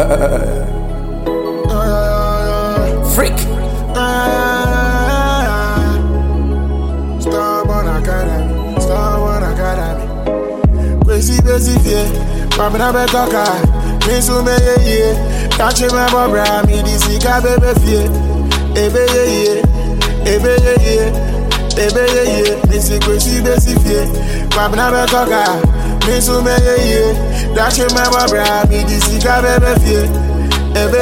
Freak. Stubborn Academy. Crazy fear. Pamina Betoka. Misu me ye. Catch me bobra. Me disi ka bebe fear. Ebe ye. Missy crazy fear. Pamina Betoka. Misu me ye. Catch me bobra. Me disi ka bebe fear. Ebe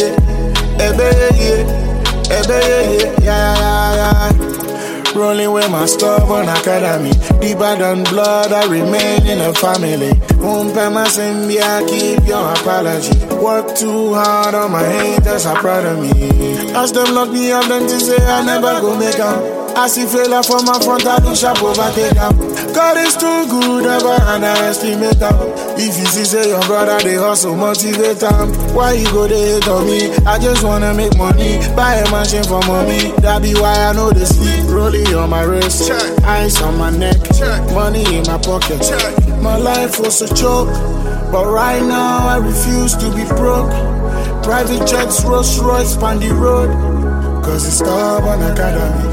ye. Yeah. Rolling with my stubborn academy. Deeper than blood, I remain in the family. My symbia, keep your apology. Work too hard on my haters, are proud of me. As them lock me up, them to say I never go make up. I see failure from my front, I do sharp overtake up. God is too good, never underestimate them. If you see say your brother, they hustle, motivate them. Why you go they hate on me? I just wanna make money, buy a mansion for mommy. That be why I know the sleep. Rolling on my wrist, ice on my neck, money in my pocket. My life was a joke, but right now I refuse to be broke. Private jets, Rolls Royce, on the road. Cause it's Stubborn Academy.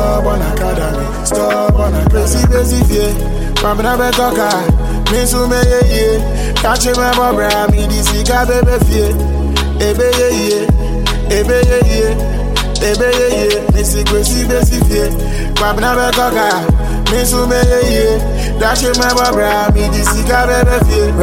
Crazy fear. Pamina Betoka. Misu me ye. Catch me bobra. Me disi ka bebe fear. Ebe ye. Missy crazy fear. Pamina Betoka. Misu me ye. Catch me bobra. Me disi ka bebe fear.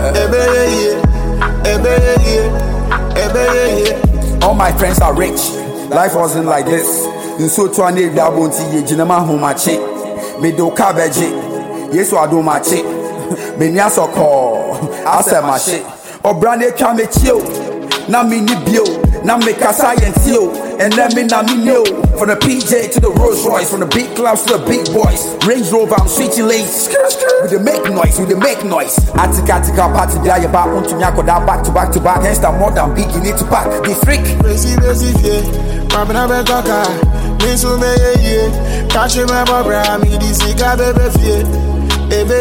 Ebe ye. All my friends are rich. Life wasn't like this. In so to an area, won't see Jinama home my chick. Me do cabbage. Yes, I do my chick. Me so call. I said my shit. Or brandy can me chill. Now me ni bio. Now make a science yo. And let me now me know. From the PJ to the Rolls Royce. From the big clubs to the big boys. Range Rover, I'm switching lanes. We dey make noise. Atika party there about want to nyako that back to back. Hence that more than big you need to pack. The freak. Crazy fear. Pamina Betoka. Misu me ye. Catch me bobra. Me disi ka bebe fear. Ebe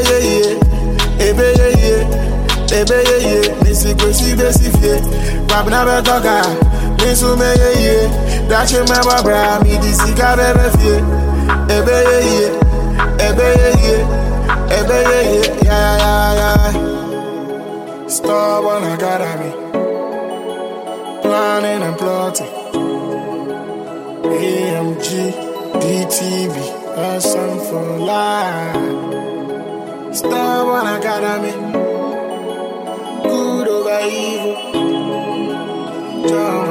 ye. Missy crazy fear. Pamina Betoka. Misu me ye. Catch me bobra. Me disi ka bebe fear. Ebe ye. Yeah. Stubborn Academy. Planning and plotting. AMG, DTV, person for life. Stubborn Academy. Good over evil.